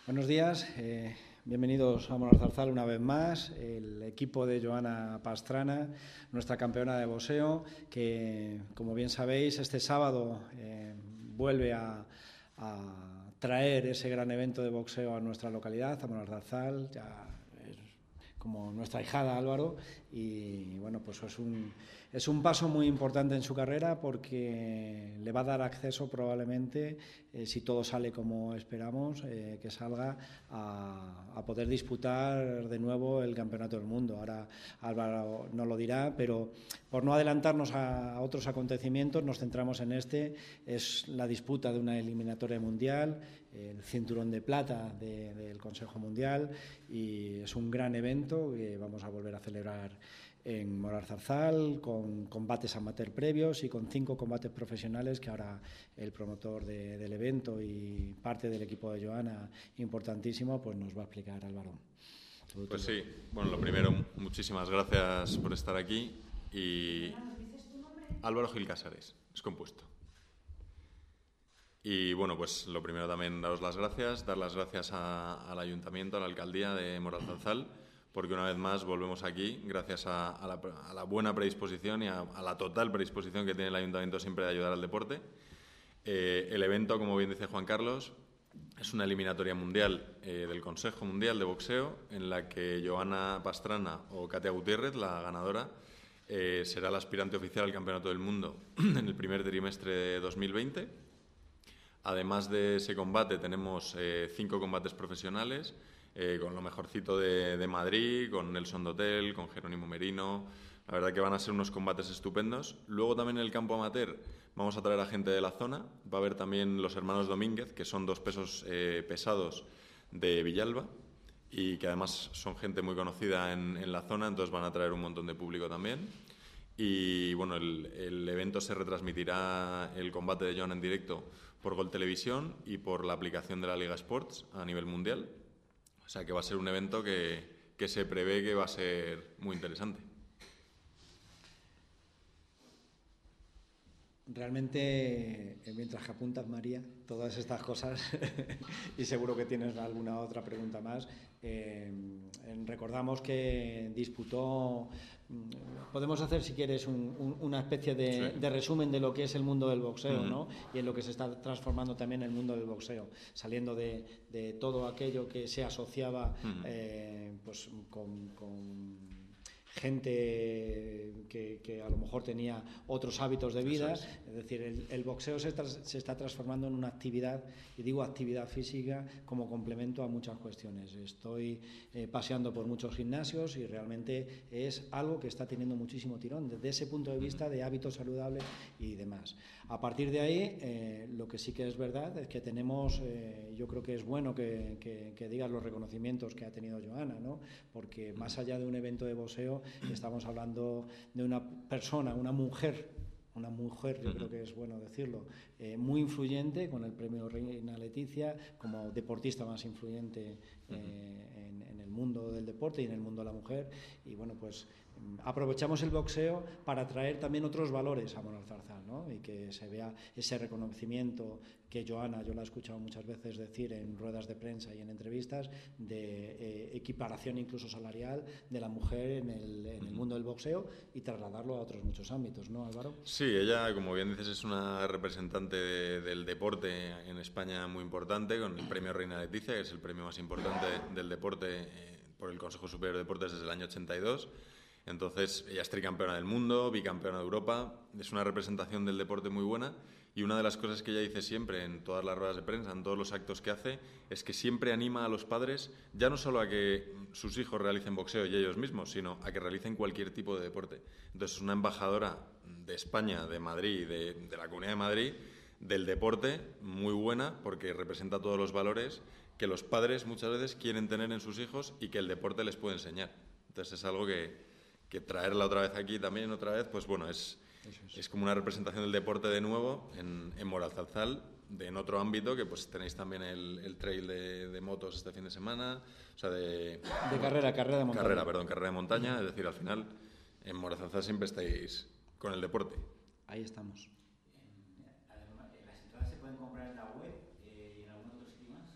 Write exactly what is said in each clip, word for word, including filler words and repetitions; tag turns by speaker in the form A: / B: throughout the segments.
A: Buenos días, eh, bienvenidos a Moralzarzal una vez más, el equipo de Joana Pastrana, nuestra campeona de boxeo, que como bien sabéis este sábado eh, vuelve a, a traer ese gran evento de boxeo a nuestra localidad, a Moralzarzal, ya es como nuestra hijada Álvaro, y bueno, pues es un, es un paso muy importante en su carrera porque le va a dar acceso probablemente, eh, si todo sale como esperamos, eh, que salga a, a poder disputar de nuevo el Campeonato del Mundo. Ahora Álvaro no lo dirá, pero por no adelantarnos a, a otros acontecimientos nos centramos en este. Es la disputa de una eliminatoria mundial, el cinturón de plata de, del Consejo Mundial, y es un gran evento que vamos a volver a celebrar en Moralzarzal, con combates amateur previos y con cinco combates profesionales que ahora el promotor de, del evento y parte del equipo de Joana, importantísimo, pues nos va a explicar Álvaro. Todo
B: Pues
A: tuyo.
B: sí, bueno, lo primero, muchísimas gracias por estar aquí. Y Álvaro Gil Casares, es compuesto. Y bueno, pues lo primero también daros las gracias, dar las gracias a, al Ayuntamiento, a la Alcaldía de Moralzarzal, porque una vez más volvemos aquí gracias a, a, la, a la buena predisposición y a, a la total predisposición que tiene el Ayuntamiento siempre de ayudar al deporte. Eh, el evento, como bien dice Juan Carlos, es una eliminatoria mundial eh, del Consejo Mundial de Boxeo, en la que Joana Pastrana o Katia Gutiérrez, la ganadora, eh, será la aspirante oficial al Campeonato del Mundo en el primer trimestre de dos mil veinte. Además de ese combate, tenemos eh, cinco combates profesionales, eh, con lo mejorcito de, de Madrid, con Nelson Dotel, con Jerónimo Merino. La verdad que van a ser unos combates estupendos. Luego también en el campo amateur vamos a traer a gente de la zona. Va a haber también los hermanos Domínguez, que son dos pesos eh, pesados de Villalba y que además son gente muy conocida en, en la zona, entonces van a traer un montón de público también. Y bueno, el, el evento se retransmitirá, el combate de Joana en directo, por Gol Televisión y por la aplicación de la Liga Sports a nivel mundial. O sea que va a ser un evento que, que se prevé que va a ser muy interesante.
A: Realmente, eh, mientras que apuntas, María, todas estas cosas, y seguro que tienes alguna otra pregunta más, eh, recordamos que disputó, podemos hacer si quieres un, un, una especie de,
B: Sí.
A: de resumen de lo que es el mundo del boxeo,
B: Uh-huh.
A: ¿no? Y en lo que se está transformando también el mundo del boxeo, saliendo de, de todo aquello que se asociaba uh-huh. eh, pues con... con gente que, que a lo mejor tenía otros hábitos de vida, es. es decir, el, el boxeo se, tras, se está transformando en una actividad, y digo actividad física como complemento a muchas cuestiones. Estoy eh, paseando por muchos gimnasios y realmente es algo que está teniendo muchísimo tirón desde ese punto de vista de hábitos saludables y demás. A partir de ahí, eh, lo que sí que es verdad es que tenemos, eh, yo creo que es bueno que, que, que digas los reconocimientos que ha tenido Joana, ¿no? Porque más allá de un evento de boxeo, estamos hablando de una persona, una mujer, una mujer, yo creo que es bueno decirlo, eh, muy influyente, con el premio Reina Leticia, como deportista más influyente eh, en, en el mundo del deporte y en el mundo de la mujer. Y bueno, pues aprovechamos el boxeo para traer también otros valores a Moralzarzal, ¿no? Y que se vea ese reconocimiento que Joana, yo la he escuchado muchas veces decir en ruedas de prensa y en entrevistas, de eh, equiparación incluso salarial de la mujer en el, en el mundo del boxeo, y trasladarlo a otros muchos ámbitos, ¿no, Álvaro?
B: Sí, ella, como bien dices, es una representante de, del deporte en España muy importante, con el premio Reina Leticia, que es el premio más importante del deporte eh, por el Consejo Superior de Deportes desde el año ochenta y dos. Entonces, ella es tricampeona del mundo, bicampeona de Europa, es una representación del deporte muy buena, y una de las cosas que ella dice siempre en todas las ruedas de prensa, en todos los actos que hace, es que siempre anima a los padres ya no solo a que sus hijos realicen boxeo y ellos mismos, sino a que realicen cualquier tipo de deporte. Entonces, es una embajadora de España, de Madrid, de, de la Comunidad de Madrid, del deporte, muy buena, porque representa todos los valores que los padres muchas veces quieren tener en sus hijos y que el deporte les puede enseñar. Entonces, es algo que... que traerla otra vez aquí también, otra vez, pues bueno, es, es. es como una representación del deporte de nuevo en, en Moralzarzal, de, en otro ámbito, que pues tenéis también el, el trail de, de motos este fin de semana, o sea, de...
A: De carrera, carrera de montaña.
B: Carrera, perdón, carrera de montaña, es decir, al final, en Moralzarzal siempre estáis con el deporte.
A: Ahí estamos.
C: ¿Las entradas se pueden comprar en la web eh, y en algún otro sitio más?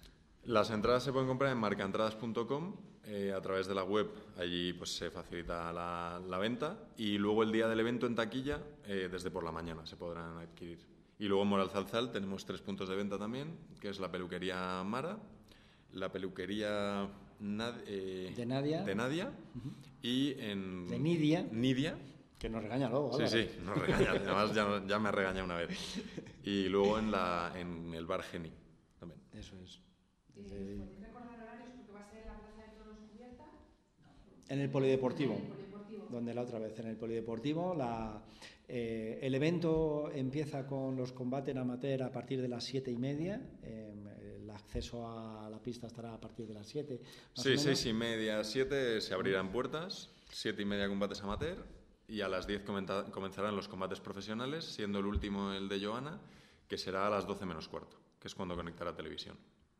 B: Las entradas se pueden comprar en marcaentradas punto com, eh, a través de la web. Allí pues se facilita la, la venta, y luego el día del evento en taquilla, eh, desde por la mañana se podrán adquirir. Y luego en Moralzarzal tenemos tres puntos de venta también, que es la peluquería Mara, la peluquería Nad eh,
A: de Nadia,
B: de Nadia uh-huh. y en
A: de Nidia,
B: Nidia,
A: que nos regaña luego.
B: Sí, sí, nos regaña. Además ya, ya me ha regañado una vez. Y luego en, la, en el bar Geni también.
A: Eso es.
C: ¿Podéis recordar horarios? Porque va a ser en la Plaza de Toros cubierta.
A: En el Polideportivo.
C: En el Polideportivo.
A: Donde la otra vez, en el Polideportivo. La, eh, el evento empieza con los combates amateur a partir de las siete y media. Eh, el acceso a la pista estará a partir de las siete.
B: Sí, seis y media, siete se abrirán puertas. Siete y media combates amateur. Y a las diez comenzarán los combates profesionales, siendo el último el de Joana, que será a las doce menos cuarto, que es cuando conectará televisión.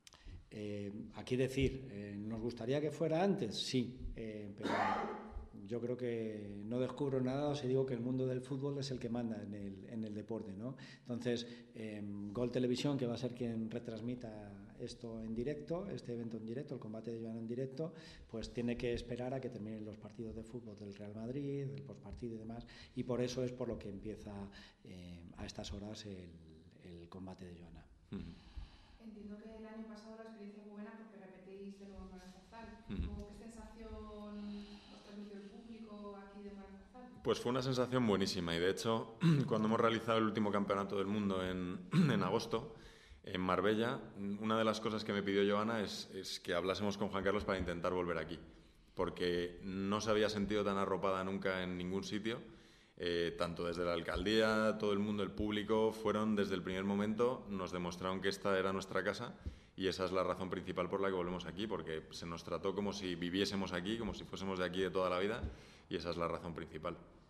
A: Eh, aquí decir, eh, ¿nos gustaría que fuera antes? Sí, eh, pero yo creo que no descubro nada si digo que el mundo del fútbol es el que manda en el, en el deporte, ¿no? Entonces, eh, Gol Televisión, que va a ser quien retransmita esto en directo, este evento en directo, el combate de Joana en directo, pues tiene que esperar a que terminen los partidos de fútbol del Real Madrid, del postpartido y demás, y por eso es por lo que empieza eh, a estas horas el, el combate de Joana.
B: Uh-huh.
C: Entiendo que el año pasado la experiencia fue buena porque repetís de nuevo en Moralzarzal.
B: Uh-huh.
C: ¿Qué sensación os transmitió el público aquí de Moralzarzal?
B: Pues fue una sensación buenísima, y de hecho cuando hemos realizado el último campeonato del mundo en, en agosto en Marbella, una de las cosas que me pidió Joana es, es que hablásemos con Juan Carlos para intentar volver aquí, porque no se había sentido tan arropada nunca en ningún sitio. Eh, tanto desde la alcaldía, todo el mundo, el público, fueron desde el primer momento, nos demostraron que esta era nuestra casa, y esa es la razón principal por la que volvemos aquí, porque se nos trató como si viviésemos aquí, como si fuésemos de aquí de toda la vida, y esa es la razón principal.